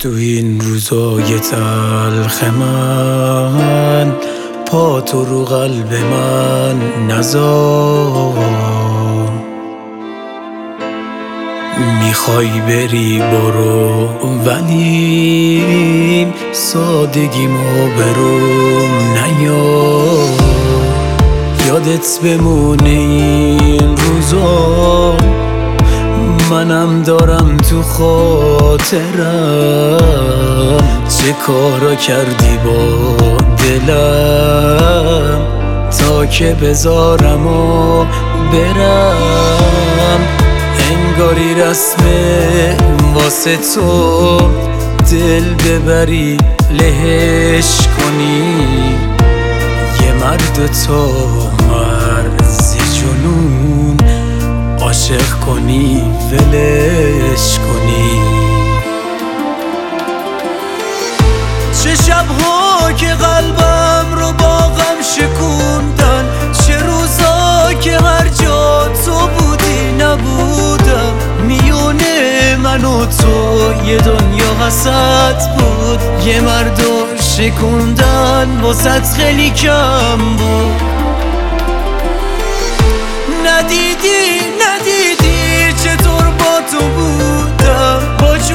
تو این روزای تلخ من پا تو رو قلب من نذار. میخوای بری برو ولی سادگیمو بروم نیار. یادت بمونه این روزا منم دارم تو خاطرم چه کارا کردی با دلم تا که بذارم و برم. انگاری رسمه واسه تو دل ببری لهش کنی. یه مرد تو مرز جنون عاشق کنی ولش کنی. چه شبها که قلبم رو با غم شکوندن، چه روزا که هر جا تو بودی نبودم. میونه من و تو یه دنیا حسد بود، یه مردو شکوندن واسط خیلی کم بود.